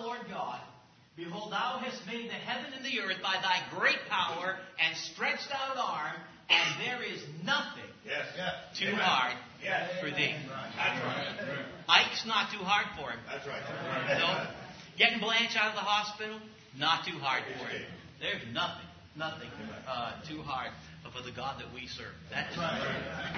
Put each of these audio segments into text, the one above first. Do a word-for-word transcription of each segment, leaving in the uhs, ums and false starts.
Lord God, behold, thou hast made the heaven and the earth by thy great power and stretched out arm, and there is nothing yes. Yes. too Amen. hard yes. for thee. That's right. Ike's not too hard for him. That's right. No. Getting Blanche out of the hospital, not too hard for him. There's nothing, nothing uh, too hard for the God that we serve. That's right.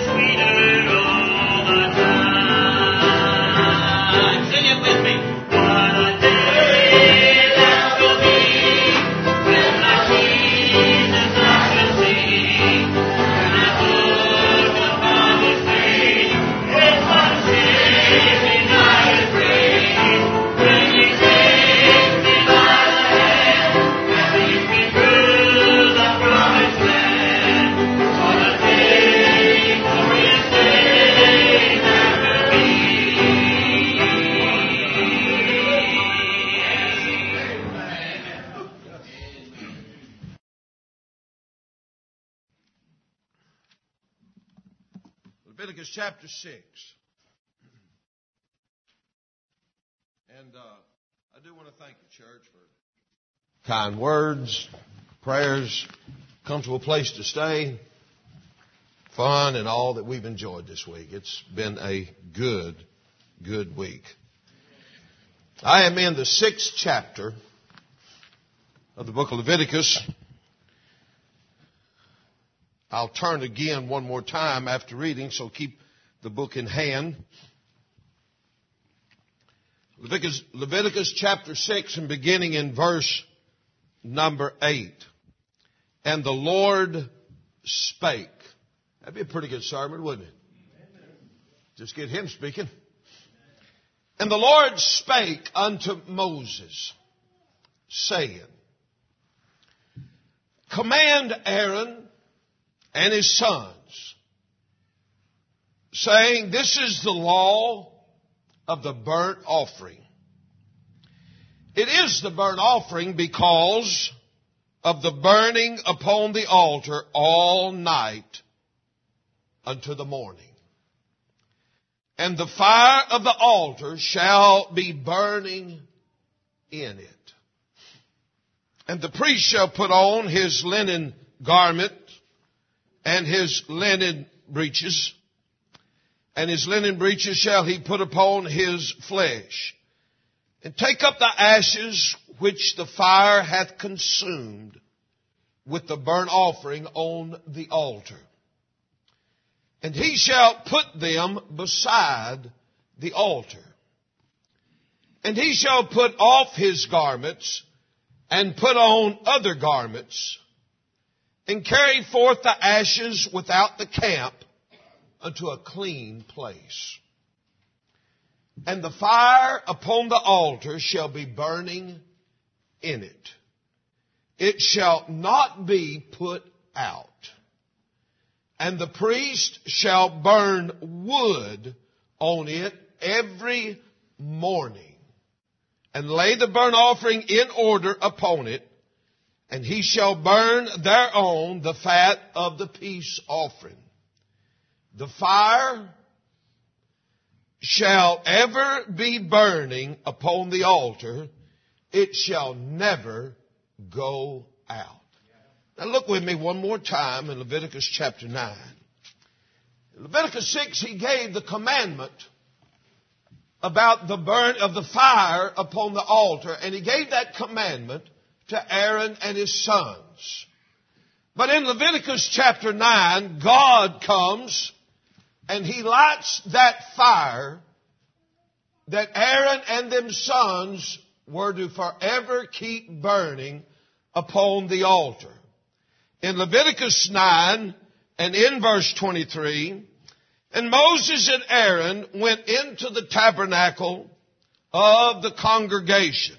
Sing it with me. Leviticus chapter six. And uh, I do want to thank the church for kind words, prayers, comfortable place to stay, fun, and all that we've enjoyed this week. It's been a good, good week. I am in the sixth chapter of the book of Leviticus. I'll turn again one more time after reading, so keep the book in hand. Leviticus, Leviticus chapter six, and beginning in verse number eight. And the Lord spake. That'd be a pretty good sermon, wouldn't it? Just get him speaking. And the Lord spake unto Moses, saying, Command Aaron and his sons, saying, This is the law of the burnt offering. It is the burnt offering because of the burning upon the altar all night unto the morning. And the fire of the altar shall be burning in it. And the priest shall put on his linen garment and his linen breeches, and his linen breeches shall he put upon his flesh, and take up the ashes which the fire hath consumed with the burnt offering on the altar. And he shall put them beside the altar. And he shall put off his garments and put on other garments, and carry forth the ashes without the camp unto a clean place. And the fire upon the altar shall be burning in it. It shall not be put out. And the priest shall burn wood on it every morning, and lay the burnt offering in order upon it, and he shall burn thereon the fat of the peace offering. The fire shall ever be burning upon the altar. It shall never go out. Now look with me one more time in Leviticus chapter nine. In Leviticus six, he gave the commandment about the burn of the fire upon the altar, and he gave that commandment to Aaron and his sons. But in Leviticus chapter nine, God comes and he lights that fire that Aaron and them sons were to forever keep burning upon the altar. In Leviticus nine and in verse twenty-three, and Moses and Aaron went into the tabernacle of the congregation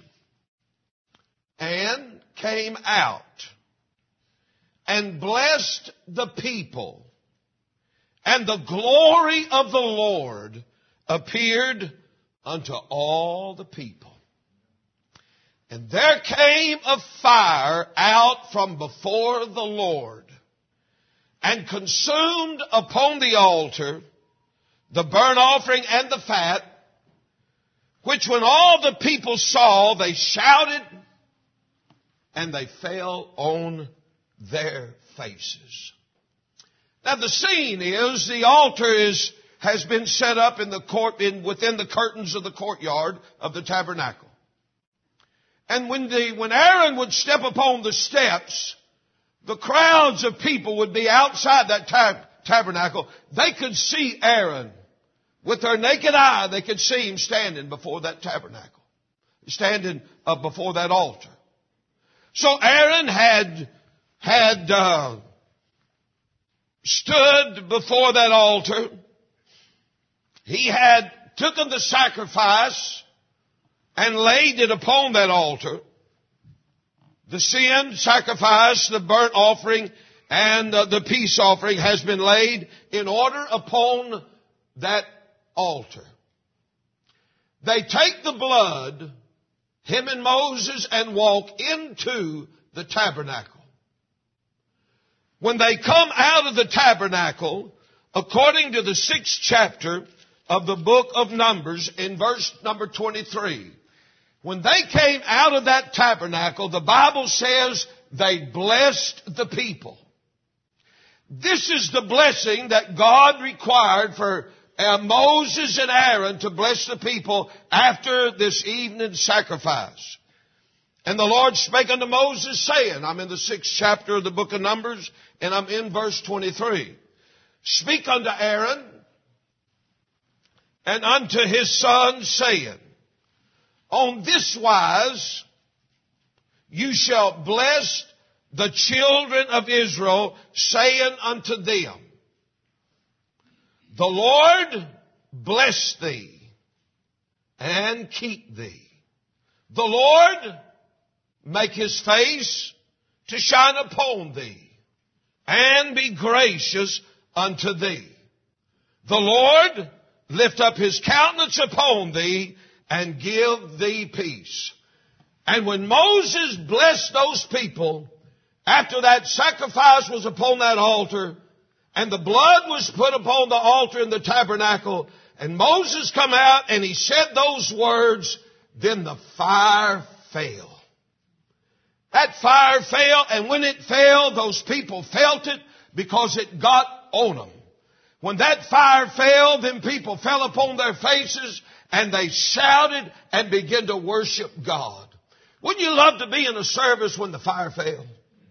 and came out and blessed the people. And the glory of the Lord appeared unto all the people. And there came a fire out from before the Lord, and consumed upon the altar the burnt offering and the fat, which when all the people saw, they shouted, and they fell on their faces. Now the scene is, the altar is has been set up in the court, in within the curtains of the courtyard of the tabernacle. And when the when Aaron would step upon the steps, the crowds of people would be outside that tab- tabernacle. They could see Aaron. With their naked eye, they could see him standing before that tabernacle, standing uh, before that altar. So Aaron had had uh, stood before that altar. He had taken the sacrifice and laid it upon that altar. The sin sacrifice, the burnt offering, and uh, the peace offering has been laid in order upon that altar. They take the blood, him and Moses, and walk into the tabernacle. When they come out of the tabernacle, according to the sixth chapter of the book of Numbers in verse number twenty-three. When they came out of that tabernacle, the Bible says they blessed the people. This is the blessing that God required for uh, Moses and Aaron to bless the people after this evening sacrifice. And the Lord spake unto Moses, saying, I'm in the sixth chapter of the book of Numbers, and I'm in verse twenty-three. Speak unto Aaron and unto his sons, saying, on this wise you shall bless the children of Israel, saying unto them, the Lord bless thee and keep thee. The Lord make his face to shine upon thee and be gracious unto thee. The Lord lift up his countenance upon thee and give thee peace. And when Moses blessed those people, after that sacrifice was upon that altar, and the blood was put upon the altar in the tabernacle, and Moses come out and he said those words, then the fire fell. That fire fell, and when it fell, those people felt it because it got on them. When that fire fell, then people fell upon their faces and they shouted and began to worship God. Wouldn't you love to be in a service when the fire fell?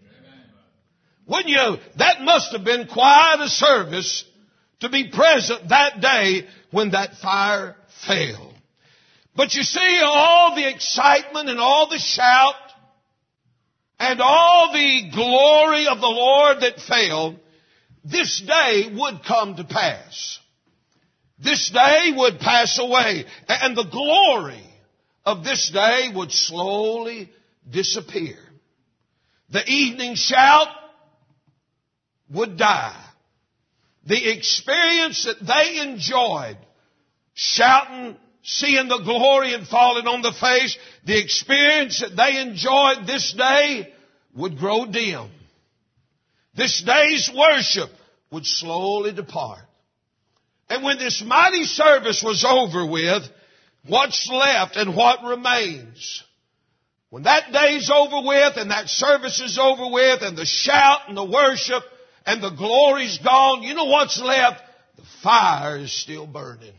Wouldn't you? That must have been quite a service to be present that day when that fire fell. But you see, all the excitement and all the shout and all the glory of the Lord that fell, this day would come to pass. This day would pass away, and the glory of this day would slowly disappear. The evening shout would die. The experience that they enjoyed, shouting, seeing the glory and falling on the face, the experience that they enjoyed this day would grow dim. This day's worship would slowly depart. And when this mighty service was over with, what's left and what remains? When that day's over with and that service is over with and the shout and the worship and the glory's gone, you know what's left? The fire is still burning.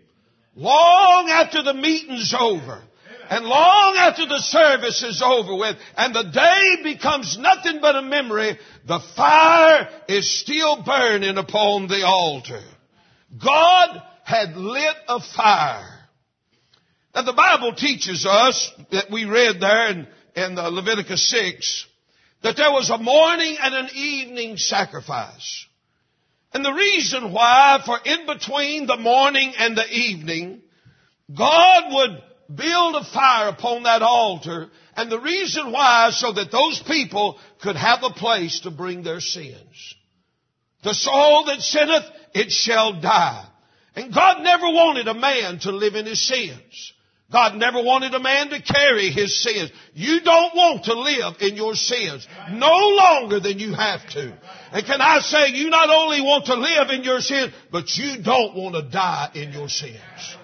Long after the meeting's over and long after the service is over with and the day becomes nothing but a memory, the fire is still burning upon the altar. God had lit a fire. Now the Bible teaches us, that we read there in, in Leviticus six, that there was a morning and an evening sacrifice. And the reason why, for in between the morning and the evening, God would build a fire upon that altar. And the reason why, so that those people could have a place to bring their sins. The soul that sinneth, it shall die. And God never wanted a man to live in his sins. God never wanted a man to carry his sins. You don't want to live in your sins no longer than you have to. And can I say, you not only want to live in your sins, but you don't want to die in your sins.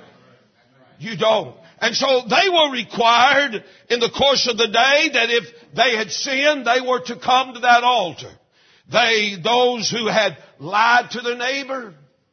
You don't. And so they were required in the course of the day that if they had sinned, they were to come to that altar. They, those who had lied to their neighbor,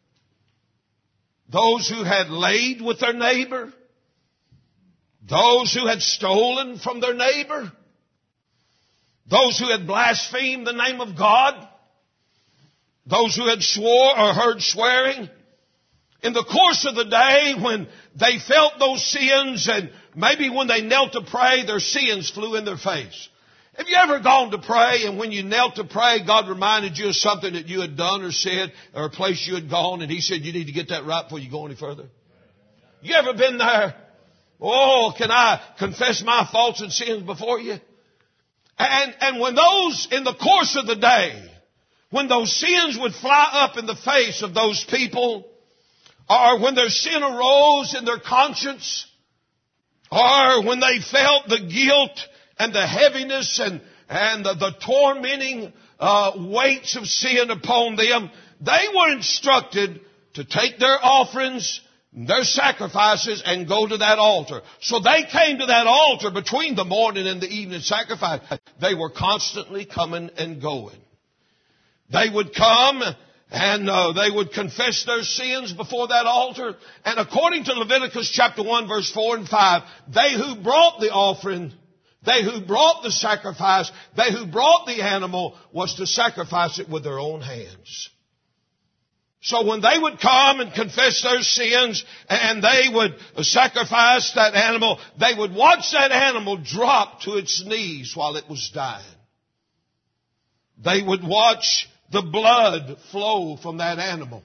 those who had laid with their neighbor, those who had stolen from their neighbor, those who had blasphemed the name of God, those who had swore or heard swearing. In the course of the day, when they felt those sins, and maybe when they knelt to pray, their sins flew in their face. Have you ever gone to pray, and when you knelt to pray, God reminded you of something that you had done or said, or a place you had gone, and He said, you need to get that right before you go any further? You ever been there? Oh, can I confess my faults and sins before you? And, and when those, in the course of the day, when those sins would fly up in the face of those people, or when their sin arose in their conscience, or when they felt the guilt and the heaviness and, and the, the tormenting uh, weights of sin upon them, they were instructed to take their offerings, their sacrifices, and go to that altar. So they came to that altar between the morning and the evening sacrifice. They were constantly coming and going. They would come and uh, they would confess their sins before that altar. And according to Leviticus chapter one, verse four and five, they who brought the offering, they who brought the sacrifice, they who brought the animal was to sacrifice it with their own hands. So when they would come and confess their sins and they would sacrifice that animal, they would watch that animal drop to its knees while it was dying. They would watch the blood flow from that animal.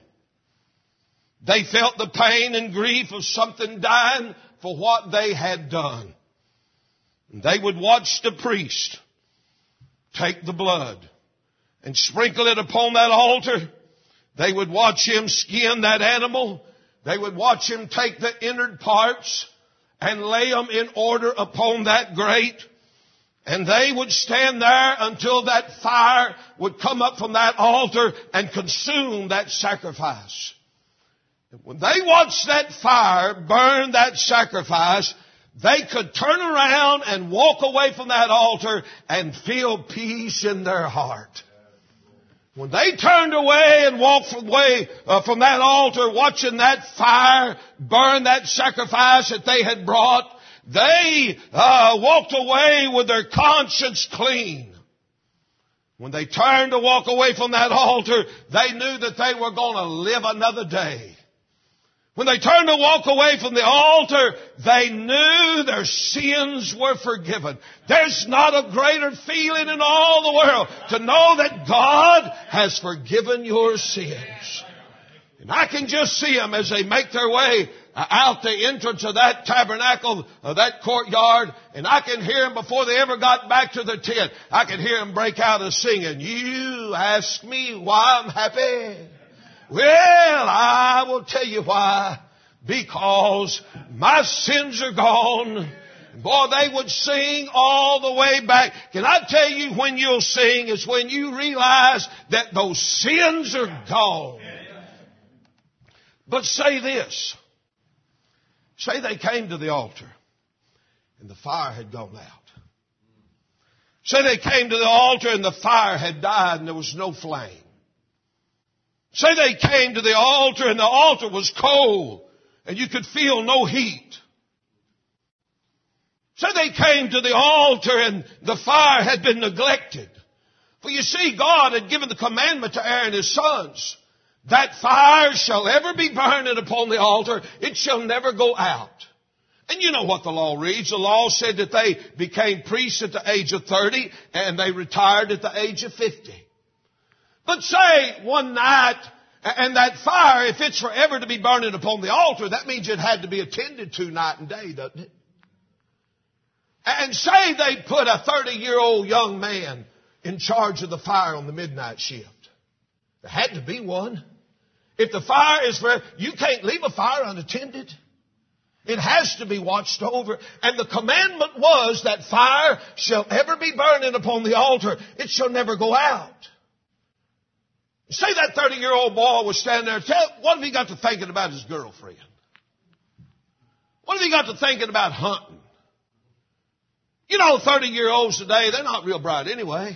They felt the pain and grief of something dying for what they had done. And they would watch the priest take the blood and sprinkle it upon that altar. They would watch him skin that animal. They would watch him take the inner parts and lay them in order upon that grate. And they would stand there until that fire would come up from that altar and consume that sacrifice. And when they watched that fire burn that sacrifice, they could turn around and walk away from that altar and feel peace in their heart. When they turned away and walked away uh, from that altar, watching that fire burn that sacrifice that they had brought, they uh, walked away with their conscience clean. When they turned to walk away from that altar, they knew that they were going to live another day. When they turned to walk away from the altar, they knew their sins were forgiven. There's not a greater feeling in all the world to know that God has forgiven your sins. And I can just see them as they make their way out the entrance of that tabernacle, of that courtyard, and I can hear them before they ever got back to the tent. I can hear them break out of singing, "You ask me why I'm happy. Well, I will tell you why. Because my sins are gone." Boy, they would sing all the way back. Can I tell you when you'll sing is when you realize that those sins are gone. But say this. Say they came to the altar and the fire had gone out. Say they came to the altar and the fire had died and there was no flame. Say they came to the altar and the altar was cold and you could feel no heat. Say they came to the altar and the fire had been neglected. For you see, God had given the commandment to Aaron and his sons, that fire shall ever be burning upon the altar. It shall never go out. And you know what the law reads. The law said that they became priests at the age of thirty and they retired at the age of fifty. But say one night, and that fire, if it's forever to be burning upon the altar, that means it had to be attended to night and day, doesn't it? And say they put a thirty-year-old young man in charge of the fire on the midnight shift. There had to be one. If the fire is forever, you can't leave a fire unattended. It has to be watched over. And the commandment was that fire shall ever be burning upon the altar. It shall never go out. Say that thirty-year-old boy was standing there. Tell, what have he got to thinking about his girlfriend? What have he got to thinking about hunting? You know, thirty-year-olds today, they're not real bright anyway.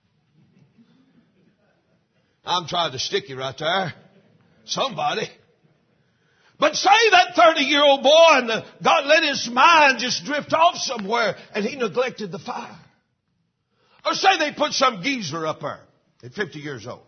I'm trying to stick you right there. Somebody. But say that thirty-year-old boy and the, God let his mind just drift off somewhere and he neglected the fire. Or say they put some geezer up there at fifty years old.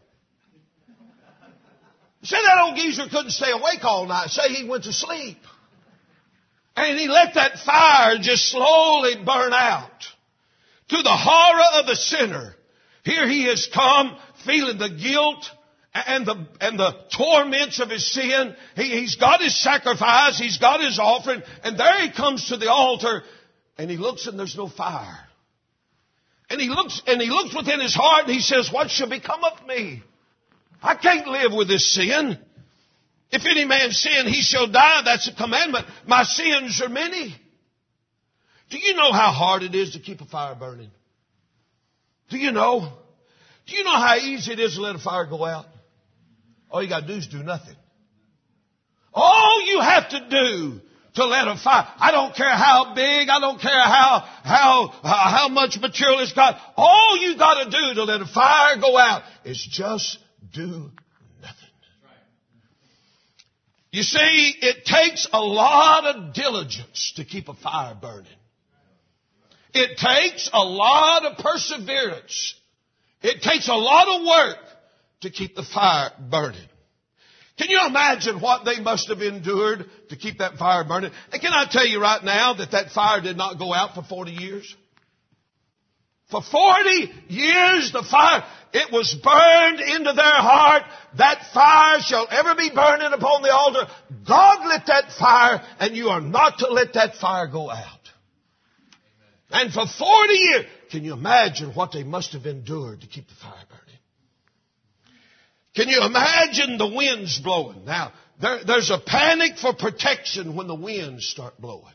Say that old geezer couldn't stay awake all night. Say he went to sleep. And he let that fire just slowly burn out. To the horror of the sinner. Here he has come feeling the guilt and the, and the torments of his sin. He, he's got his sacrifice. He's got his offering. And there he comes to the altar and he looks and there's no fire. And he looks, and he looks within his heart and he says, what shall become of me? I can't live with this sin. If any man sin, he shall die. That's a commandment. My sins are many. Do you know how hard it is to keep a fire burning? Do you know? Do you know how easy it is to let a fire go out? All you got to do is do nothing. All you have to do to let a fire, I don't care how big, I don't care how, how, uh, how much material it's got. All you got to do to let a fire go out is just do nothing. You see, it takes a lot of diligence to keep a fire burning. It takes a lot of perseverance. It takes a lot of work to keep the fire burning. Can you imagine what they must have endured to keep that fire burning? And can I tell you right now that that fire did not go out for forty years? For forty years, the fire, it was burned into their heart. That fire shall ever be burning upon the altar. God lit that fire, and you are not to let that fire go out. And for forty years, can you imagine what they must have endured to keep the fire burning? Can you imagine the winds blowing? Now, there, there's a panic for protection when the winds start blowing.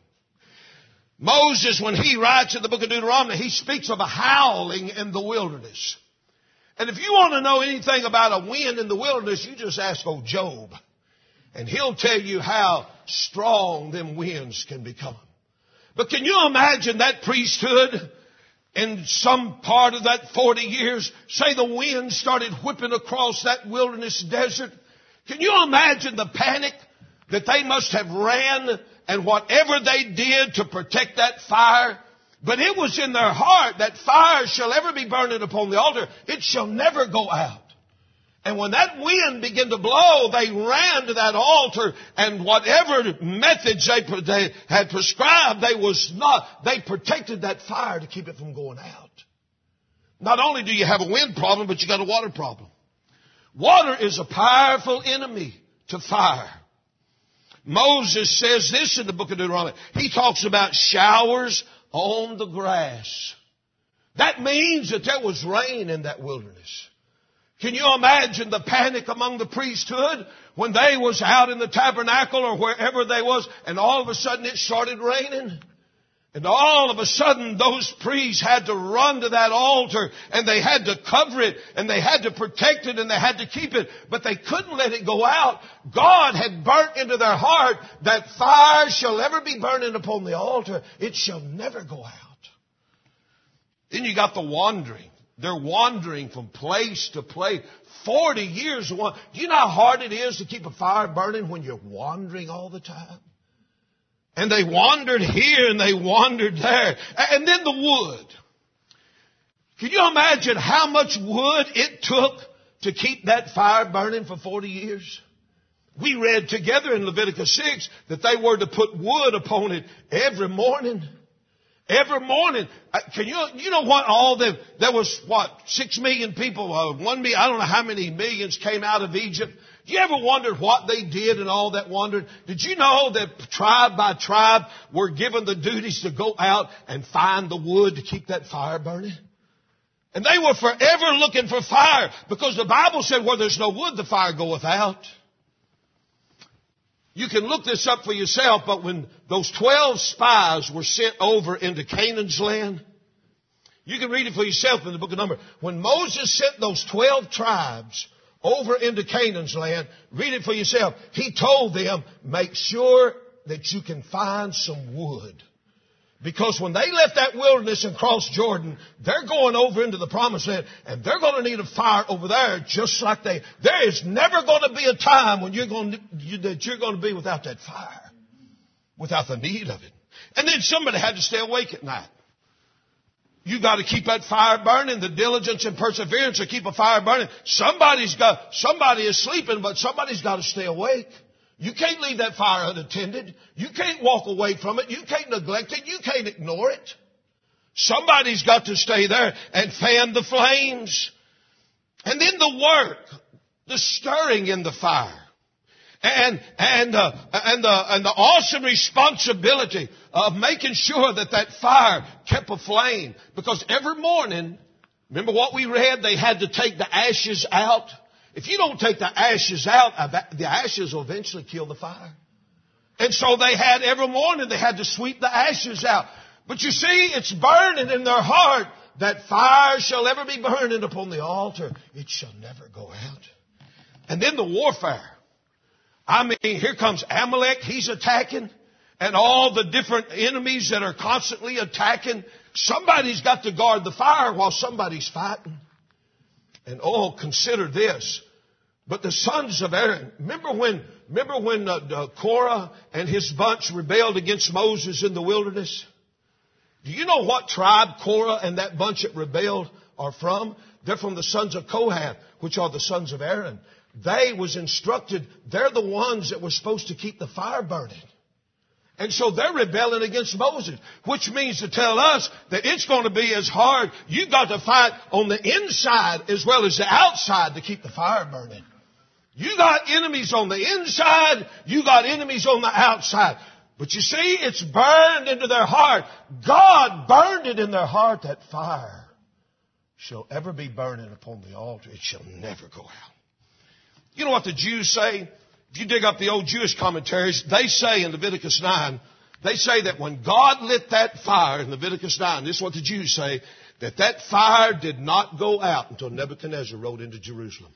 Moses, when he writes in the book of Deuteronomy, he speaks of a howling in the wilderness. And if you want to know anything about a wind in the wilderness, you just ask old Job. And he'll tell you how strong them winds can become. But can you imagine that priesthood in some part of that forty years? Say the wind started whipping across that wilderness desert. Can you imagine the panic that they must have ran and whatever they did to protect that fire? But it was in their heart that fire shall ever be burning upon the altar. It shall never go out. And when that wind began to blow, they ran to that altar, and whatever methods they, they had prescribed, they was not, they protected that fire to keep it from going out. Not only do you have a wind problem, but you got a water problem. Water is a powerful enemy to fire. Moses says this in the book of Deuteronomy. He talks about showers on the grass. That means that there was rain in that wilderness. Can you imagine the panic among the priesthood when they was out in the tabernacle or wherever they was, and all of a sudden it started raining? And all of a sudden those priests had to run to that altar, and they had to cover it, and they had to protect it, and they had to keep it, but they couldn't let it go out. God had burnt into their heart that fire shall ever be burning upon the altar. It shall never go out. Then you got the wandering. They're wandering from place to place. Forty years. Do you know how hard it is to keep a fire burning when you're wandering all the time? And they wandered here and they wandered there. And then the wood. Can you imagine how much wood it took to keep that fire burning for forty years? We read together in Leviticus six that they were to put wood upon it every morning. Every morning. Can you, you know what all the, there was what, six million people, uh, one million, I don't know how many millions came out of Egypt. Do you ever wonder what they did and all that wandered? Did you know that tribe by tribe were given the duties to go out and find the wood to keep that fire burning? And they were forever looking for fire, because the Bible said where there's no wood, the fire goeth out. You can look this up for yourself, but when those twelve spies were sent over into Canaan's land, you can read it for yourself in the book of Numbers. When Moses sent those twelve tribes over into Canaan's land, read it for yourself. He told them, make sure that you can find some wood. Because when they left that wilderness and crossed Jordan, they're going over into the promised land, and they're going to need a fire over there just like they... There is never going to be a time when you're going to, you, that you're going to be without that fire, without the need of it. And then somebody had to stay awake at night. You got to keep that fire burning, the diligence and perseverance to keep a fire burning. Somebody's got, somebody is sleeping, but somebody's got to stay awake. You can't leave that fire unattended. You can't walk away from it. You can't neglect it. You can't ignore it. Somebody's got to stay there and fan the flames. And then the work, the stirring in the fire. And, and, uh, and, the, and the awesome responsibility of making sure that that fire kept aflame. Because every morning, remember what we read? They had to take the ashes out. If you don't take the ashes out, the ashes will eventually kill the fire. And so they had, every morning, they had to sweep the ashes out. But you see, it's burning in their heart that fire shall ever be burning upon the altar. It shall never go out. And then the warfare. I mean, here comes Amalek. He's attacking. And all the different enemies that are constantly attacking. Somebody's got to guard the fire while somebody's fighting. And oh, consider this. But the sons of Aaron, remember when, remember when uh, uh, Korah and his bunch rebelled against Moses in the wilderness? Do you know what tribe Korah and that bunch that rebelled are from? They're from the sons of Kohath, which are the sons of Aaron. They was instructed, they're the ones that were supposed to keep the fire burning. And so they're rebelling against Moses, which means to tell us that it's going to be as hard. You've got to fight on the inside as well as the outside to keep the fire burning. You got enemies on the inside, you got enemies on the outside. But you see, it's burned into their heart. God burned it in their heart. That fire shall ever be burning upon the altar. It shall never go out. You know what the Jews say? If you dig up the old Jewish commentaries, they say in Leviticus nine, they say that when God lit that fire in Leviticus nine, this is what the Jews say, that that fire did not go out until Nebuchadnezzar rode into Jerusalem.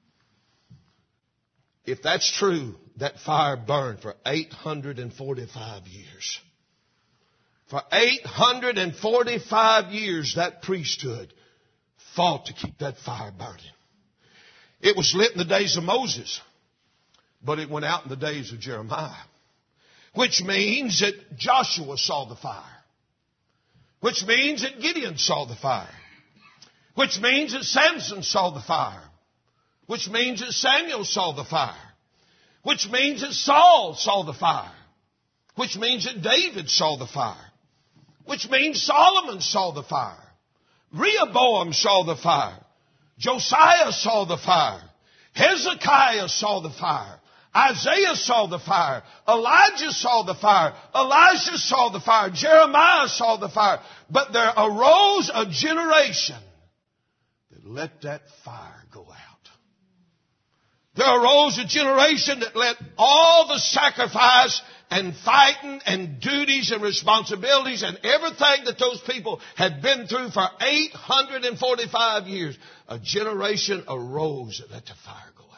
If that's true, that fire burned for eight hundred forty-five years. For eight hundred forty-five years, that priesthood fought to keep that fire burning. It was lit in the days of Moses, but it went out in the days of Jeremiah. Which means that Joshua saw the fire. Which means that Gideon saw the fire. Which means that Samson saw the fire. Which means that Samuel saw the fire. Which means that Saul saw the fire. Which means that David saw the fire. Which means Solomon saw the fire. Rehoboam saw the fire. Josiah saw the fire. Hezekiah saw the fire. Isaiah saw the fire. Elijah saw the fire. Elijah saw the fire. Jeremiah saw the fire. But there arose a generation that let that fire go out. There arose a generation that let all the sacrifice and fighting and duties and responsibilities and everything that those people had been through for eight hundred forty-five years, a generation arose that let the fire go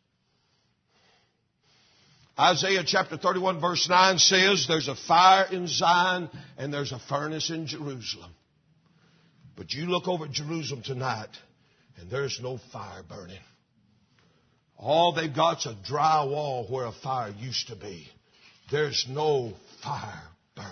out. Isaiah chapter thirty-one verse nine says, there's a fire in Zion and there's a furnace in Jerusalem. But you look over at Jerusalem tonight and there's no fire burning. All they've got's a dry wall where a fire used to be. There's no fire burning.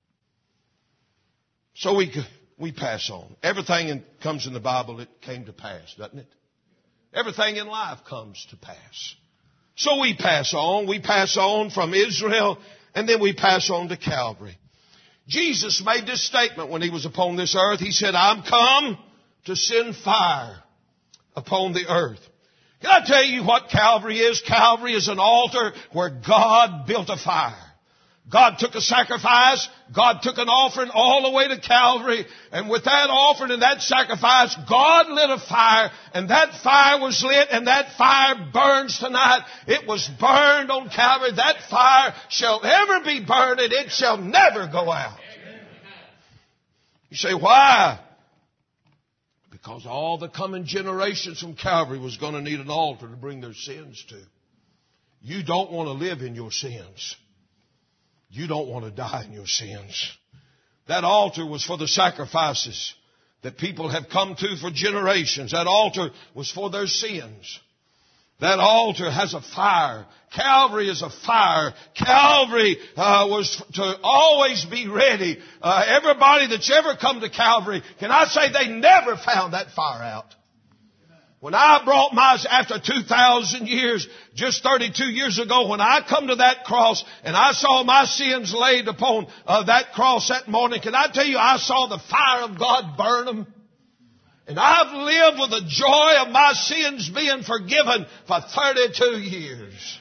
So we we pass on. Everything in, comes in the Bible, it came to pass, doesn't it? Everything in life comes to pass. So we pass on. We pass on from Israel, and then we pass on to Calvary. Jesus made this statement when he was upon this earth. He said, I'm come to send fire upon the earth. Can I tell you what Calvary is? Calvary is an altar where God built a fire. God took a sacrifice. God took an offering all the way to Calvary. And with that offering and that sacrifice, God lit a fire. And that fire was lit and that fire burns tonight. It was burned on Calvary. That fire shall ever be burned and it shall never go out. You say, why? Because all the coming generations from Calvary was going to need an altar to bring their sins to. You don't want to live in your sins. You don't want to die in your sins. That altar was for the sacrifices that people have come to for generations. That altar was for their sins. That altar has a fire. Calvary is a fire. Calvary uh, was to always be ready. Uh, everybody that's ever come to Calvary, can I say they never found that fire out? When I brought my, after two thousand years, just thirty-two years ago, when I come to that cross and I saw my sins laid upon uh, that cross that morning, can I tell you I saw the fire of God burn them? And I've lived with the joy of my sins being forgiven for thirty-two years.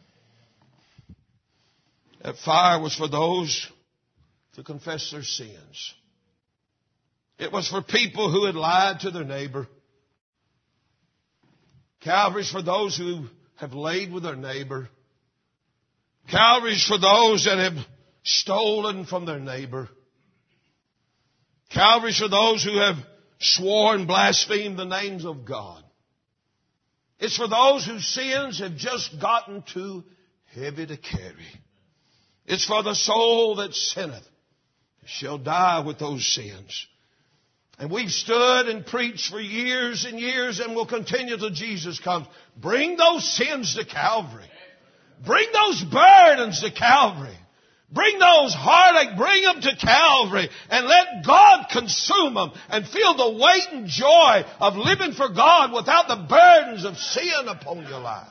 That fire was for those to confess their sins. It was for people who had lied to their neighbor. Calvary's for those who have laid with their neighbor. Calvary's for those that have stolen from their neighbor. Calvary's for those who have swore and blasphemed the names of God. It's for those whose sins have just gotten too heavy to carry. It's for the soul that sinneth shall die with those sins. And we've stood and preached for years and years and will continue till Jesus comes. Bring those sins to Calvary. Bring those burdens to Calvary. Bring those heartache, bring them to Calvary and let God consume them and feel the weight and joy of living for God without the burdens of sin upon your life.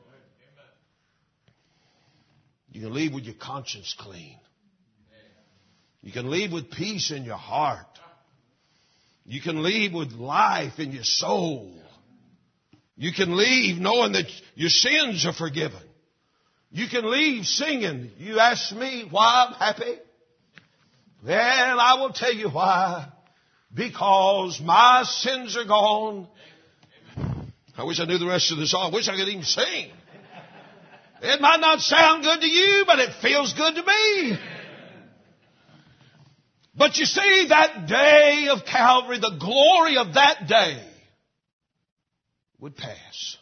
You can leave with your conscience clean. You can leave with peace in your heart. You can leave with life in your soul. You can leave knowing that your sins are forgiven. You can leave singing. You ask me why I'm happy? Well, I will tell you why. Because my sins are gone. I wish I knew the rest of the song. I wish I could even sing. It might not sound good to you, but it feels good to me. But you see, that day of Calvary, the glory of that day would pass.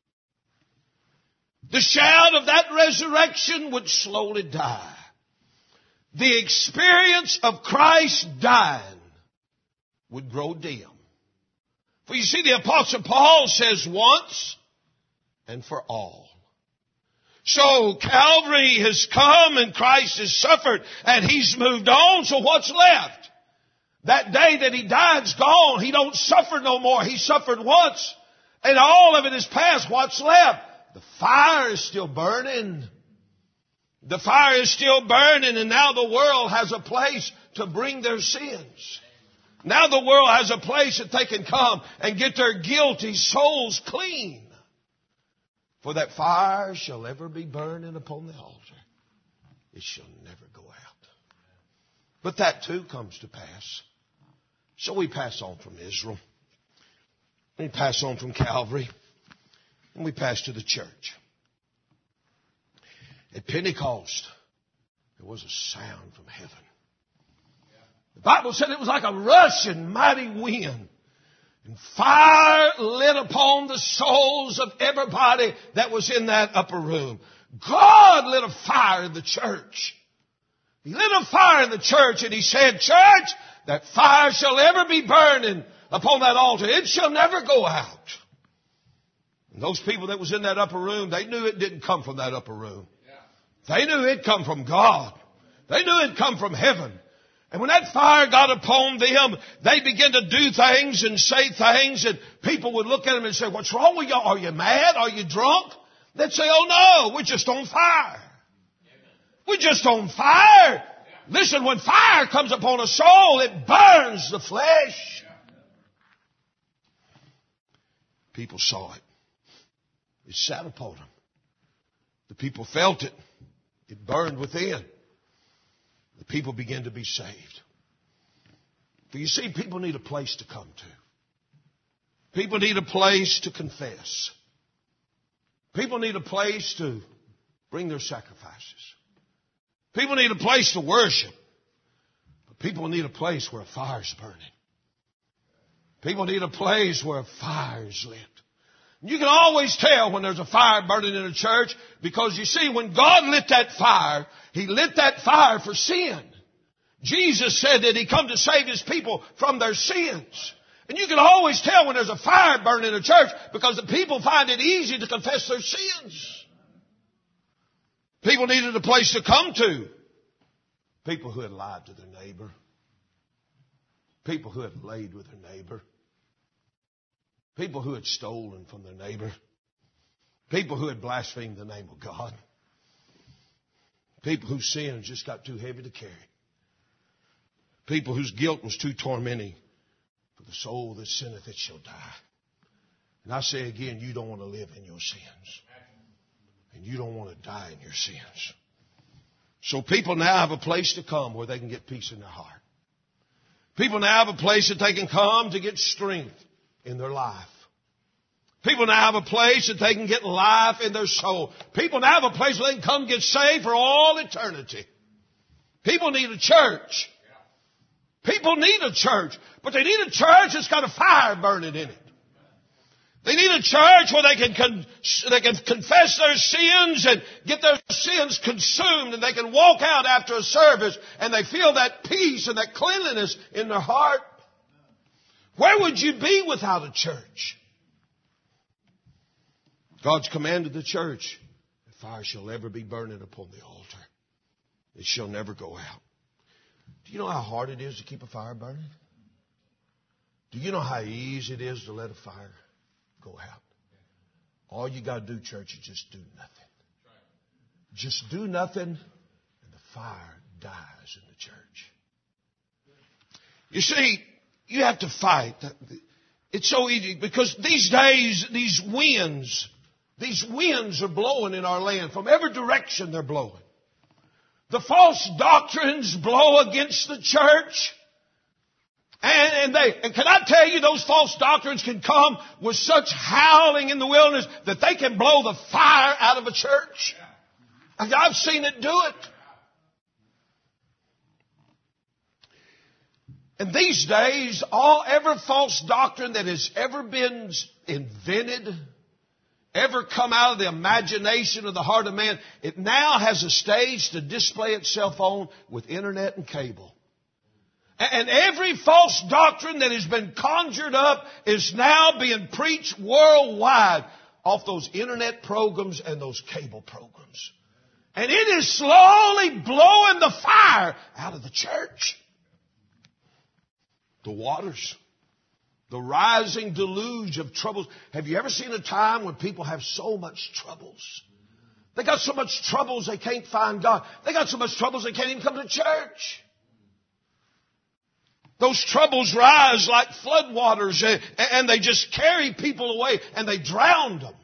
The shout of that resurrection would slowly die. The experience of Christ dying would grow dim. For you see, the Apostle Paul says once and for all. So Calvary has come and Christ has suffered and He's moved on. So what's left? That day that He died's gone. He don't suffer no more. He suffered once and all of it is past. What's left? The fire is still burning. The fire is still burning, and now the world has a place to bring their sins. Now the world has a place that they can come and get their guilty souls clean. For that fire shall ever be burning upon the altar. It shall never go out. But that too comes to pass. So we pass on from Israel. We pass on from Calvary. And we pass to the church. At Pentecost, there was a sound from heaven. The Bible said it was like a rushing mighty wind. And fire lit upon the souls of everybody that was in that upper room. God lit a fire in the church. He lit a fire in the church and He said, church, that fire shall ever be burning upon that altar. It shall never go out. And those people that was in that upper room, they knew it didn't come from that upper room. They knew it come from God. They knew it come from heaven. And when that fire got upon them, they began to do things and say things, and people would look at them and say, what's wrong with you? Are you mad? Are you drunk? They'd say, oh no, we're just on fire. We're just on fire. Listen, when fire comes upon a soul, it burns the flesh. People saw it. It sat upon them. The people felt it. It burned within. The people began to be saved. For you see, people need a place to come to. People need a place to confess. People need a place to bring their sacrifices. People need a place to worship. But people need a place where a fire's burning. People need a place where a fire's lit. You can always tell when there's a fire burning in a church because you see, when God lit that fire, He lit that fire for sin. Jesus said that He come to save His people from their sins. And you can always tell when there's a fire burning in a church because the people find it easy to confess their sins. People needed a place to come to. People who had lied to their neighbor. People who had laid with their neighbor. People who had stolen from their neighbor. People who had blasphemed the name of God. People whose sins just got too heavy to carry. People whose guilt was too tormenting. For the soul that sinneth, it shall die. And I say again, you don't want to live in your sins. And you don't want to die in your sins. So people now have a place to come where they can get peace in their heart. People now have a place that they can come to get strength in their life. People now have a place that they can get life in their soul. People now have a place where they can come get saved for all eternity. People need a church. People need a church. But they need a church that's got a fire burning in it. They need a church where they can, con- they can confess their sins and get their sins consumed, and they can walk out after a service and they feel that peace and that cleanliness in their heart. Where would you be without a church? God's commanded the church, the fire shall never be burning upon the altar. It shall never go out. Do you know how hard it is to keep a fire burning? Do you know how easy it is to let a fire go out? All you got to do, church, is just do nothing. Just do nothing, and the fire dies in the church. You see, you have to fight. It's so easy because these days, these winds, these winds are blowing in our land. From every direction they're blowing. The false doctrines blow against the church. And, and they, and can I tell you, those false doctrines can come with such howling in the wilderness that they can blow the fire out of a church. I've seen it do it. And these days, all every false doctrine that has ever been invented, ever come out of the imagination of the heart of man, it now has a stage to display itself on with internet and cable. And every false doctrine that has been conjured up is now being preached worldwide off those internet programs and those cable programs. And it is slowly blowing the fire out of the church. The waters. The rising deluge of troubles. Have you ever seen a time when people have so much troubles? They got so much troubles they can't find God. They got so much troubles they can't even come to church. Those troubles rise like floodwaters, and they just carry people away and they drown them.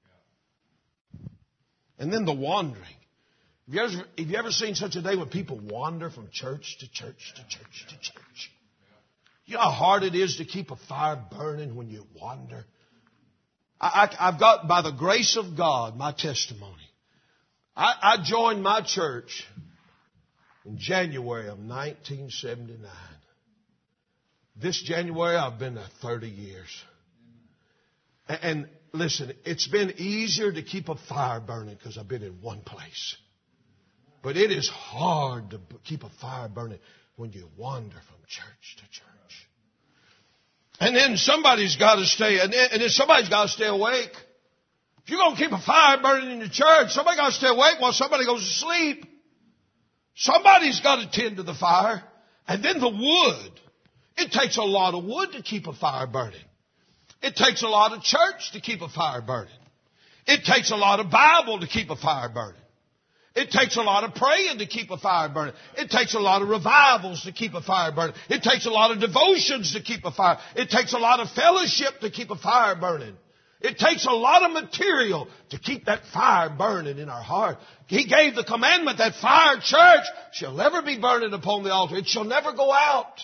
And then the wandering. Have you ever, have you ever seen such a day when people wander from church to church to church to church? You know how hard it is to keep a fire burning when you wander? I, I, I've got, by the grace of God, my testimony. I, I joined my church in January of nineteen seventy-nine. This January, I've been there thirty years. And, and listen, it's been easier to keep a fire burning because I've been in one place. But it is hard to keep a fire burning when you wander from church to church. And then somebody's got to stay, and then, and then somebody's got to stay awake. If you're going to keep a fire burning in the church, somebody got to stay awake while somebody goes to sleep. Somebody's got to tend to the fire. And then the wood. It takes a lot of wood to keep a fire burning. It takes a lot of church to keep a fire burning. It takes a lot of Bible to keep a fire burning. It takes a lot of praying to keep a fire burning. It takes a lot of revivals to keep a fire burning. It takes a lot of devotions to keep a fire. It takes a lot of fellowship to keep a fire burning. It takes a lot of material to keep that fire burning in our heart. He gave the commandment that fire, church, shall never be burning upon the altar. It shall never go out.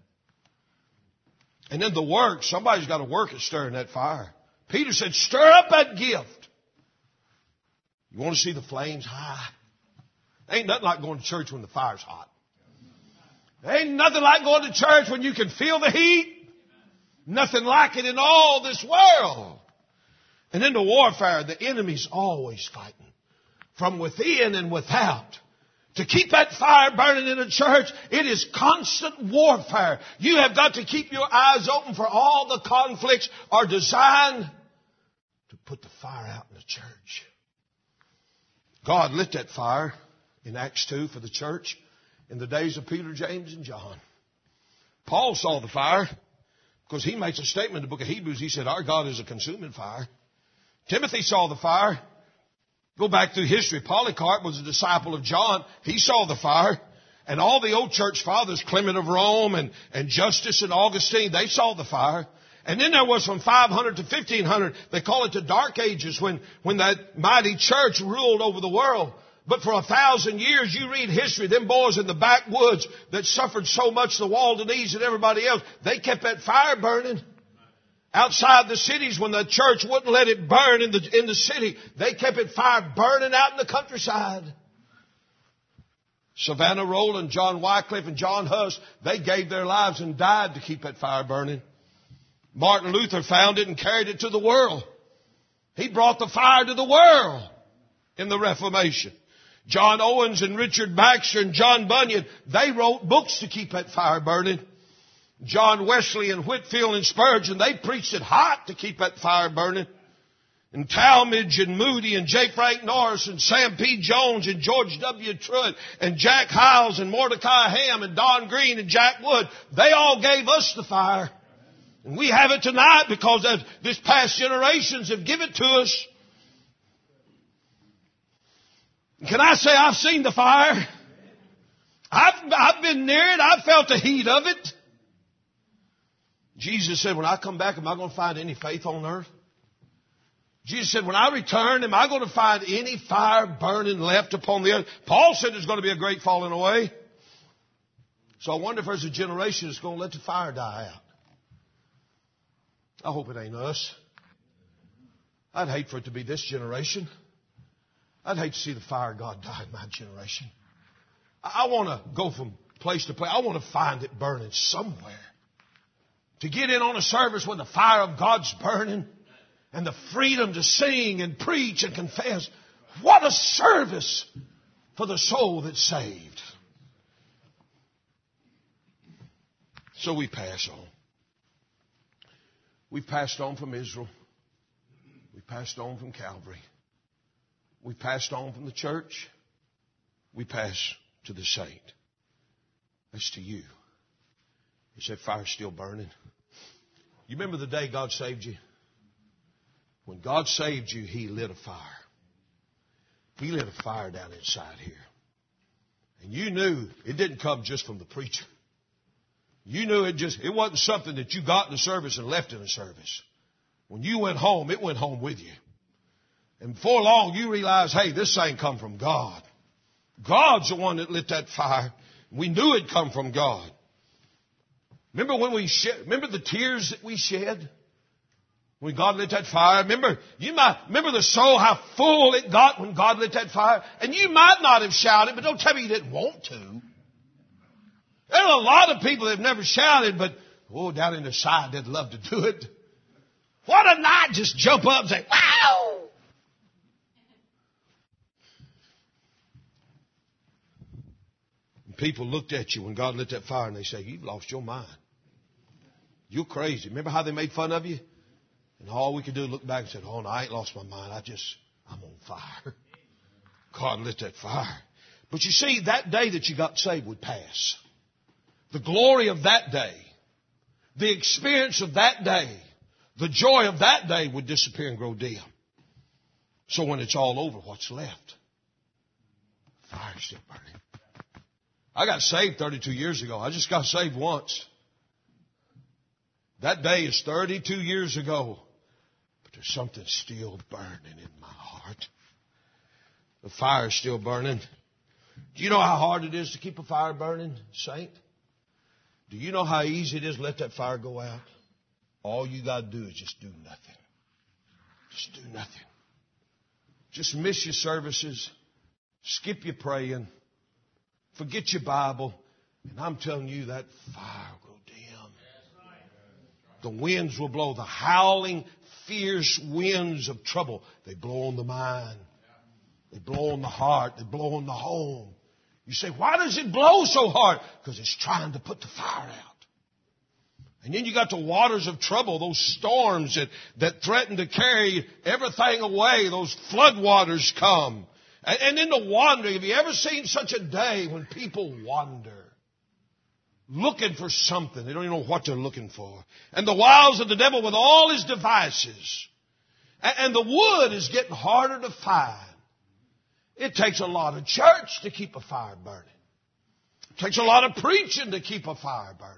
And then the work, somebody's got to work at stirring that fire. Peter said, stir up that gift. You want to see the flames high? Ain't nothing like going to church when the fire's hot. Ain't nothing like going to church when you can feel the heat. Nothing like it in all this world. And in the warfare, the enemy's always fighting. From within and without. To keep that fire burning in a church, it is constant warfare. You have got to keep your eyes open for all the conflicts are designed to put the fire out in the church. God lit that fire in Acts two for the church in the days of Peter, James, and John. Paul saw the fire because he makes a statement in the book of Hebrews. He said, our God is a consuming fire. Timothy saw the fire. Go back through history. Polycarp was a disciple of John. He saw the fire. And all the old church fathers, Clement of Rome and, and Justus and Augustine, they saw the fire. And then there was from five hundred to fifteen hundred, they call it the Dark Ages, when, when that mighty church ruled over the world. But for a thousand years, you read history, them boys in the backwoods that suffered so much, the Waldenese and everybody else, they kept that fire burning. Outside the cities, when the church wouldn't let it burn in the, in the city, they kept it fire burning out in the countryside. Savannah Rowland, John Wycliffe, and John Huss, they gave their lives and died to keep that fire burning. Martin Luther found it and carried it to the world. He brought the fire to the world in the Reformation. John Owens and Richard Baxter and John Bunyan, they wrote books to keep that fire burning. John Wesley and Whitefield and Spurgeon, they preached it hot to keep that fire burning. And Talmage and Moody and J. Frank Norris and Sam P. Jones and George W. Truett and Jack Hyles and Mordecai Ham and Don Green and Jack Wood, they all gave us the fire. And we have it tonight because of this past generations have given it to us. Can I say I've seen the fire? I've, I've been near it. I've felt the heat of it. Jesus said, when I come back, am I going to find any faith on earth? Jesus said, when I return, am I going to find any fire burning left upon the earth? Paul said there's going to be a great falling away. So I wonder if there's a generation that's going to let the fire die out. I hope it ain't us. I'd hate for it to be this generation. I'd hate to see the fire of God die in my generation. I want to go from place to place. I want to find it burning somewhere. To get in on a service when the fire of God's burning and the freedom to sing and preach and confess. What a service for the soul that's saved. So we pass on. We've passed on from Israel. We've passed on from Calvary. We've passed on from the church. We pass to the saint. That's to you. Is that fire still burning? You remember the day God saved you? When God saved you, He lit a fire. He lit a fire down inside here. And you knew it didn't come just from the preacher. You knew it just, it wasn't something that you got in the service and left in the service. When you went home, it went home with you. And before long, you realized, hey, this thing come from God. God's the one that lit that fire. We knew it come from God. Remember when we shed, remember the tears that we shed? When God lit that fire? Remember, you might, remember the soul, how full it got when God lit that fire? And you might not have shouted, but don't tell me you didn't want to. There are a lot of people that have never shouted, but, oh, down in the side, they'd love to do it. What a night! Just jump up and say, wow! And people looked at you when God lit that fire and they say, you've lost your mind. You're crazy. Remember how they made fun of you? And all we could do is look back and say, oh, no, I ain't lost my mind. I just, I'm on fire. God lit that fire. But you see, that day that you got saved would pass. The glory of that day, the experience of that day, the joy of that day would disappear and grow dim. So when it's all over, what's left? Fire's still burning. I got saved thirty-two years ago. I just got saved once. That day is thirty-two years ago. But there's something still burning in my heart. The fire's still burning. Do you know how hard it is to keep a fire burning, saint? Do you know how easy it is to let that fire go out? All you got to do is just do nothing. Just do nothing. Just miss your services. Skip your praying. Forget your Bible. And I'm telling you, that fire will grow dim. The winds will blow. The howling, fierce winds of trouble. They blow on the mind. They blow on the heart. They blow on the home. You say, why does it blow so hard? Because it's trying to put the fire out. And then you got the waters of trouble, those storms that, that threaten to carry everything away. Those flood waters come. And, and then the wandering. Have you ever seen such a day when people wander? Looking for something. They don't even know what they're looking for. And the wiles of the devil with all his devices. And, and the wood is getting harder to find. It takes a lot of church to keep a fire burning. It takes a lot of preaching to keep a fire burning.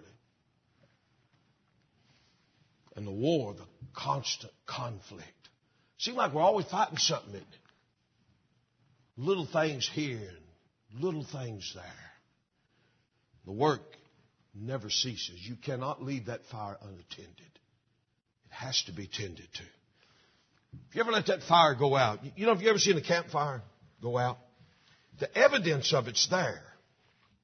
And the war, the constant conflict. Seems like we're always fighting something, isn't it? Little things here and little things there. The work never ceases. You cannot leave that fire unattended. It has to be tended to. If you ever let that fire go out, you know, if you ever seen a campfire go out, the evidence of it's there,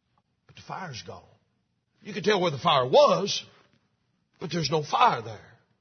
but the fire's gone. You can tell where the fire was, but there's no fire there.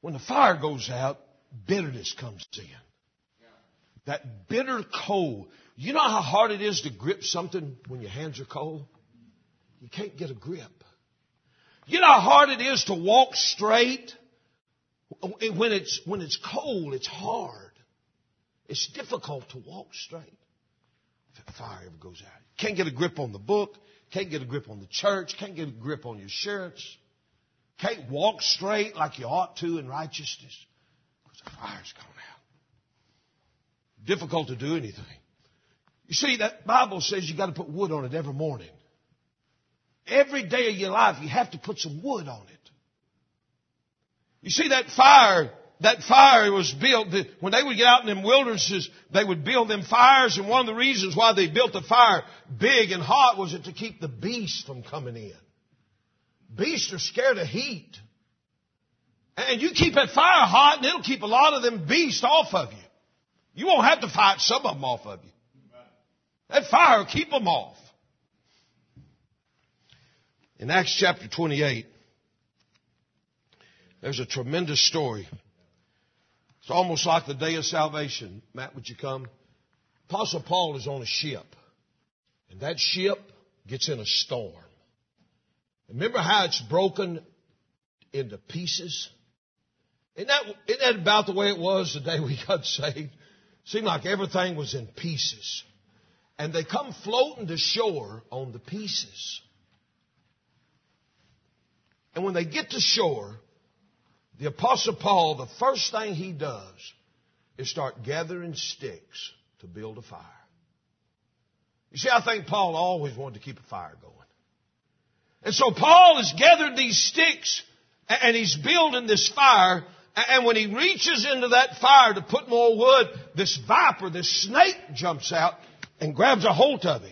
when the fire goes out, bitterness comes in. That bitter cold. You know how hard it is to grip something when your hands are cold? You can't get a grip. You know how hard it is to walk straight? When it's, when it's cold, it's hard. It's difficult to walk straight. If the fire ever goes out. Can't get a grip on the book. Can't get a grip on the church. Can't get a grip on your assurance. Can't walk straight like you ought to in righteousness. Because the fire's gone out. Difficult to do anything. You see, that Bible says you got to put wood on it every morning. Every day of your life, you have to put some wood on it. You see, that fire, that fire was built, when they would get out in them wildernesses, they would build them fires, and one of the reasons why they built the fire big and hot was it to keep the beasts from coming in. Beasts are scared of heat. And you keep that fire hot, and it'll keep a lot of them beasts off of you. You won't have to fight some of them off of you. That fire will keep them off. In Acts chapter twenty-eight, there's a tremendous story. It's almost like the day of salvation. Matt, would you come? Apostle Paul is on a ship. And that ship gets in a storm. Remember how it's broken into pieces? Isn't that, isn't that about the way it was the day we got saved? Seemed like everything was in pieces. And they come floating to shore on the pieces. And when they get to shore, the Apostle Paul, the first thing he does is start gathering sticks to build a fire. You see, I think Paul always wanted to keep a fire going. And so Paul has gathered these sticks and he's building this fire. And when he reaches into that fire to put more wood, this viper, this snake jumps out and grabs a hold of him.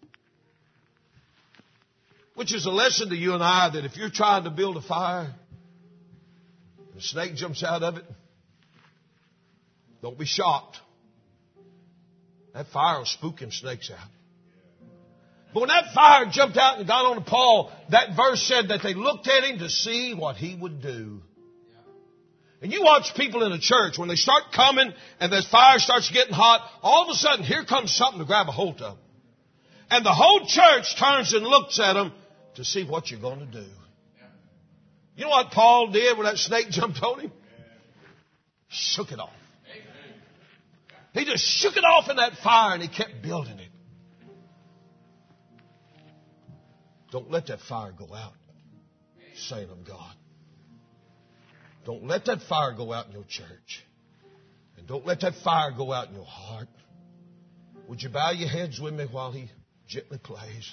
Which is a lesson to you and I that if you're trying to build a fire, and a snake jumps out of it, don't be shocked. That fire will spook them snakes out. But when that fire jumped out and got on Paul, that verse said that they looked at him to see what he would do. And you watch people in a church, when they start coming and the fire starts getting hot, all of a sudden here comes something to grab a hold of. And the whole church turns and looks at them to see what you're going to do. You know what Paul did when that snake jumped on him? Shook it off. He just shook it off in that fire and he kept building it. Don't let that fire go out, saint of God. Don't let that fire go out in your church. And don't let that fire go out in your heart. Would you bow your heads with me while he gently plays?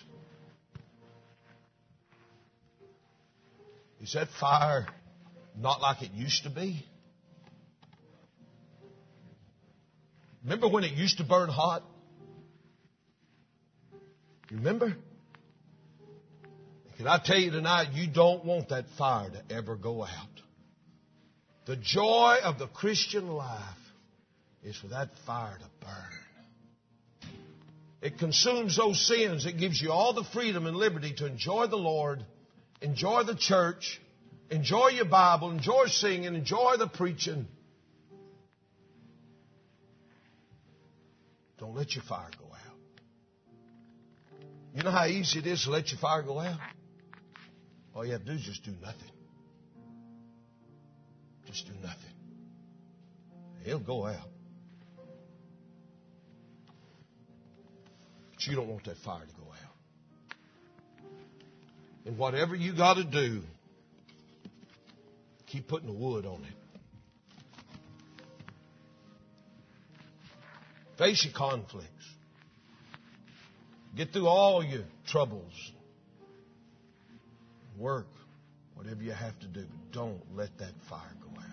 Is that fire not like it used to be? Remember when it used to burn hot? Remember? Can I tell you tonight, you don't want that fire to ever go out. The joy of the Christian life is for that fire to burn. It consumes those sins. It gives you all the freedom and liberty to enjoy the Lord, enjoy the church, enjoy your Bible, enjoy singing, enjoy the preaching. Don't let your fire go out. You know how easy it is to let your fire go out? All you have to do is just do nothing. Just do nothing. It'll go out. But you don't want that fire to go out. And whatever you got to do, keep putting the wood on it. Face your conflicts. Get through all your troubles. Work. Whatever you have to do. But don't let that fire go out.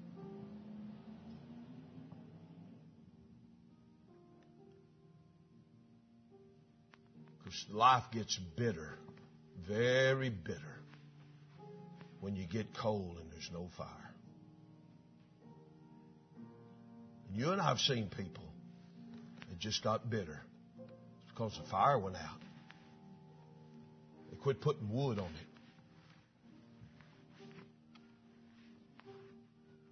Because life gets bitter. Very bitter. When you get cold and there's no fire. And you and I have seen people that just got bitter. It's because the fire went out. They quit putting wood on it.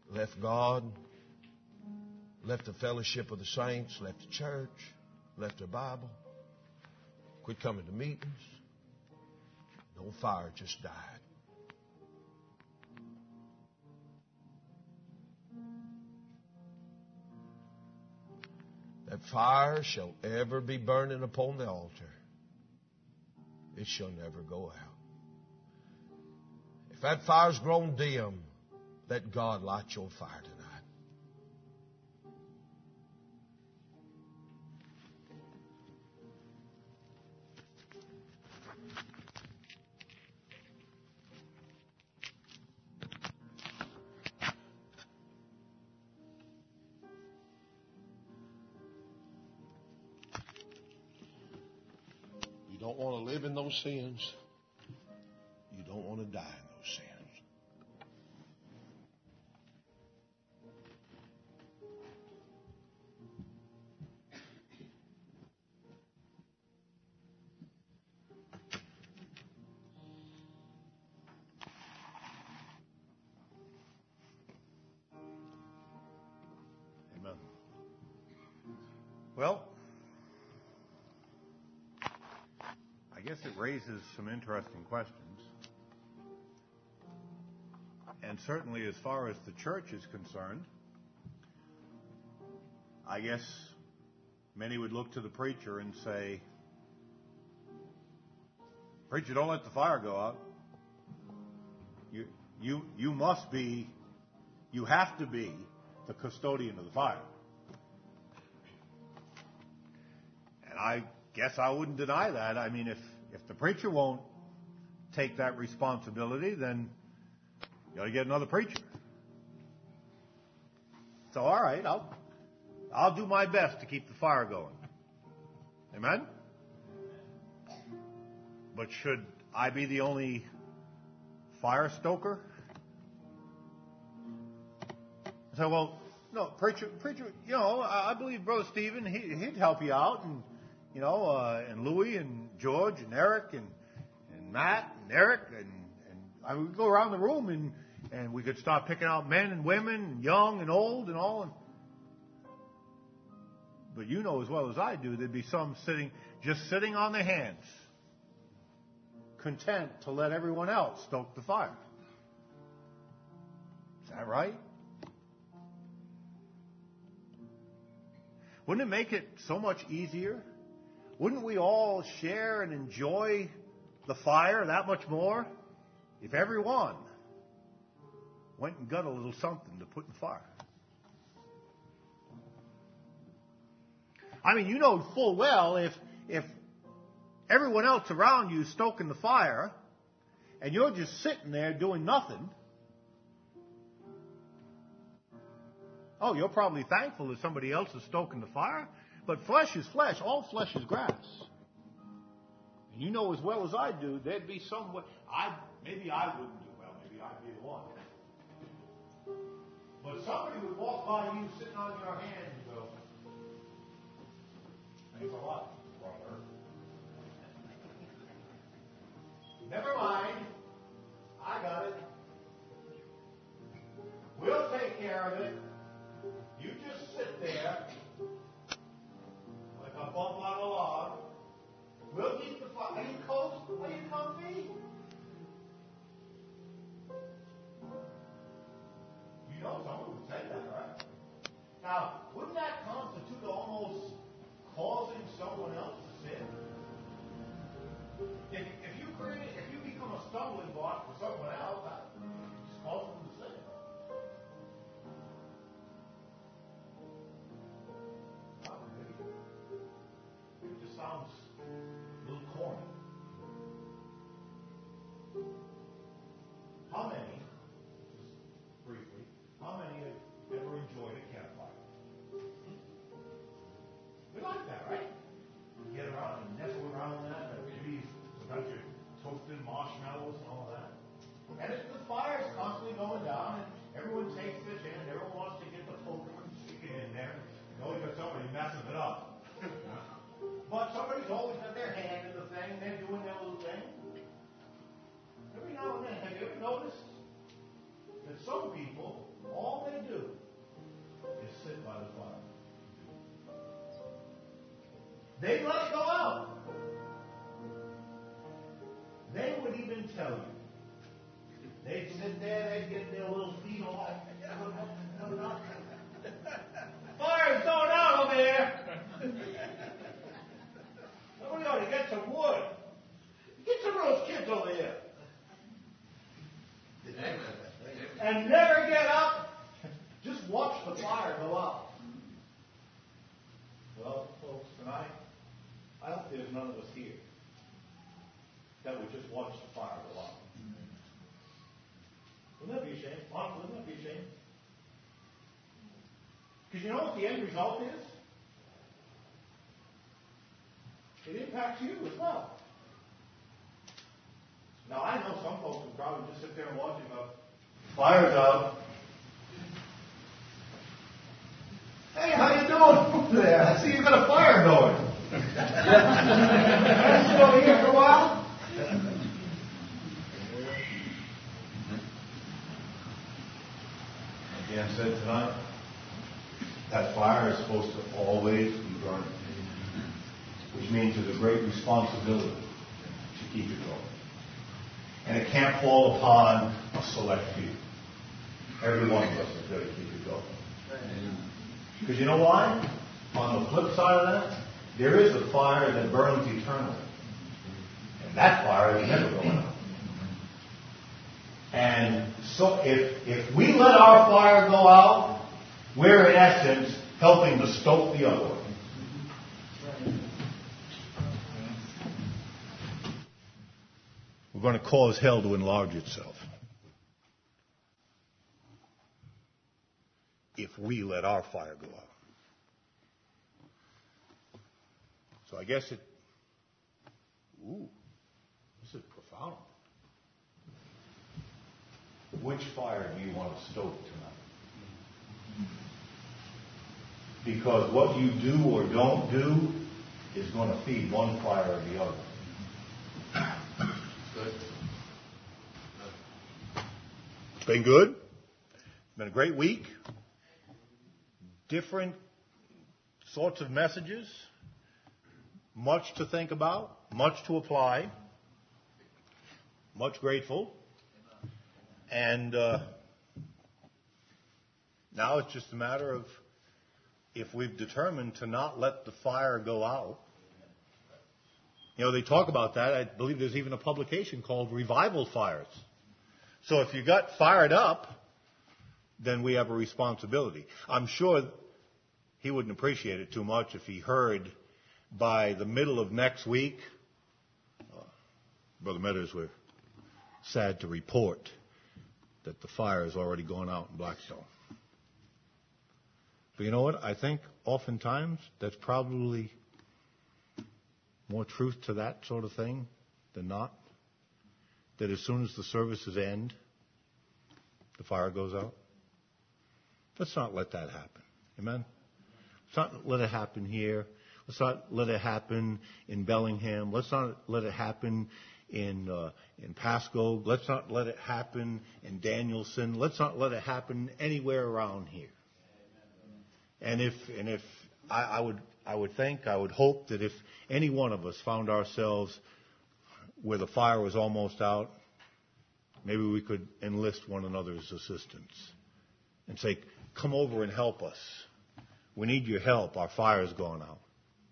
left God, left the fellowship of the saints, left the church, left their Bible, quit coming to meetings. No fire, just died. That fire shall ever be burning upon the altar. It shall never go out. If that fire's grown dim, let God light your fire tonight. You don't want to live in those sins. You don't want to die in those sins. Amen. Well, I guess it raises some interesting questions. And certainly as far as the church is concerned, I guess many would look to the preacher and say, "Preacher, don't let the fire go out. You, you, you must be, you have to be the custodian of the fire." And I guess I wouldn't deny that. I mean, if, if the preacher won't take that responsibility, then you got to get another preacher. So, all right, I'll, I'll do my best to keep the fire going. Amen? But should I be the only fire stoker? I say, well, no, preacher, preacher, you know, I believe Brother Stephen, he, he'd help you out, and you know, uh, and Louis and George and Eric and, and Matt and Eric and, and I would go around the room and, and we could start picking out men and women, and young and old and all. And, but you know as well as I do, there'd be some sitting, just sitting on their hands, content to let everyone else stoke the fire. Is that right? Wouldn't it make it so much easier? Wouldn't we all share and enjoy the fire that much more if everyone went and got a little something to put in the fire? I mean, you know full well if if everyone else around you is stoking the fire and you're just sitting there doing nothing, oh, you're probably thankful that somebody else is stoking the fire. But flesh is flesh. All flesh is grass. And you know as well as I do, there'd be some way. I, maybe I wouldn't do well. Maybe I'd be the one. But somebody would walk by you sitting on your hand and go, "Thanks a lot, brother. Never mind. I got it. We'll take care of it. You just sit there like a bump on a log. We'll keep the fire. Are you cold? Are you comfy?" You know someone would say that, right? Now, wouldn't that constitute almost causing someone else to sin? If, if you create, if you become a stumbling block for someone else, that just causes them to sin. It just sounds a little corny. How many, just briefly, how many have ever enjoyed a campfire? We like that, right? You get around and nestle around that, and maybe sometimes you're toasting marshmallows and all that. And it, the fire is constantly going down, and everyone takes their chance. Everyone wants to get the poker and stick it in there. You always got somebody messing it up. But somebody's always got their hand in the thing, and they're doing their little thing. Every now and then, have you ever noticed that some people, all they they'd let it go out. They would even tell you. They'd sit there, they'd get their little feet all like, fire's going out over here. We ought to get some wood. Get some of those kids over here. And never get up. Just watch the fire go out. Well, folks, tonight, I hope there's none of us here that would just watch the fire go out. Wouldn't that be a shame? Honestly, wouldn't that be a shame? Because you know what the end result is? It impacts you as well. Now, I know some folks would probably just sit there and watch it go, fire's out. Hey, how you doing there? I see you got a fire going. Can I sit over here for a while? Again said tonight, that fire is supposed to always be burning, which means there's a great responsibility to keep it going. And it can't fall upon a select few. Every one of us has got to keep it going. Because you know why? On the flip side of that, there is a fire that burns eternally. And that fire is never going out. And so if, if we let our fire go out, we're in essence helping to stoke the other one. We're going to cause hell to enlarge itself if we let our fire go out. So I guess it, ooh, this is profound. Which fire do you want to stoke tonight? Because what you do or don't do is going to feed one fire or the other. Good. It's been good. It's been a great week. Different sorts of messages. Much to think about. Much to apply. Much grateful. And uh, now it's just a matter of if we've determined to not let the fire go out. You know, they talk about that. I believe there's even a publication called Revival Fires. So if you got fired up, then we have a responsibility. I'm sure he wouldn't appreciate it too much if he heard by the middle of next week, uh, Brother Meadows, we're sad to report that the fire has already gone out in Blackstone. But you know what? I think oftentimes that's probably more truth to that sort of thing than not. That as soon as the services end, the fire goes out. Let's not let that happen. Amen? Let's not let it happen here. Let's not let it happen in Bellingham. Let's not let it happen in uh, in Pasco. Let's not let it happen in Danielson. Let's not let it happen anywhere around here. And if and if I, I would I would think I would hope that if any one of us found ourselves where the fire was almost out, maybe we could enlist one another's assistance and say, "Come over and help us. We need your help. Our fire's gone out."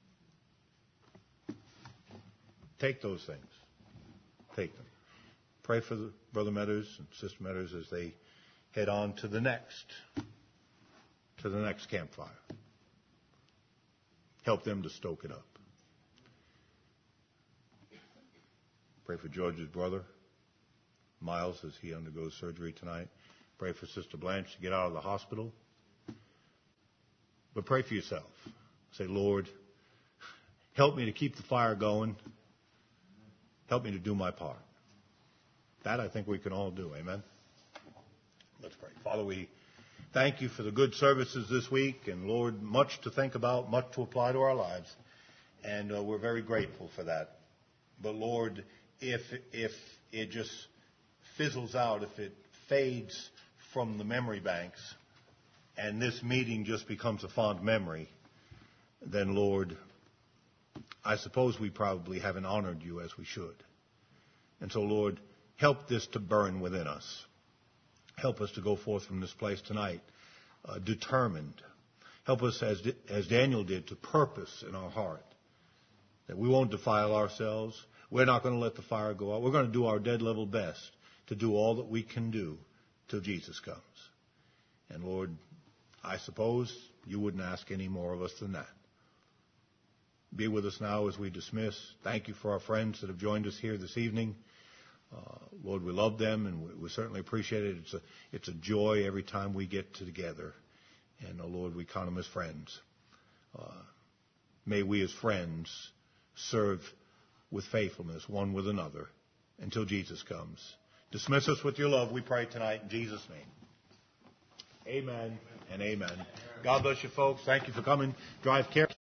Take those things. Take them. Pray for the Brother Meadows and Sister Meadows as they head on to the next, to the next campfire. Help them to stoke it up. Pray for George's brother, Miles, as he undergoes surgery tonight. Pray for Sister Blanche to get out of the hospital. But pray for yourself. Say, Lord, help me to keep the fire going. Help me to do my part. That I think we can all do. Amen? Let's pray. Father, we thank you for the good services this week. And Lord, much to think about, much to apply to our lives. And uh, we're very grateful for that. But Lord, if if it just fizzles out, if it fades from the memory banks, and this meeting just becomes a fond memory, then Lord, I suppose we probably haven't honored you as we should. And so, Lord, help this to burn within us. Help us to go forth from this place tonight uh, determined. Help us, as, as Daniel did, to purpose in our heart that we won't defile ourselves. We're not going to let the fire go out. We're going to do our dead level best to do all that we can do till Jesus comes. And Lord, I suppose you wouldn't ask any more of us than that. Be with us now as we dismiss. Thank you for our friends that have joined us here this evening. Uh, Lord, we love them, and we, we certainly appreciate it. It's a, it's a joy every time we get together. And, oh, Lord, we count them as friends. Uh, may we as friends serve with faithfulness one with another until Jesus comes. Dismiss us with your love, we pray tonight in Jesus' name. Amen and amen. God bless you, folks. Thank you for coming. Drive carefully.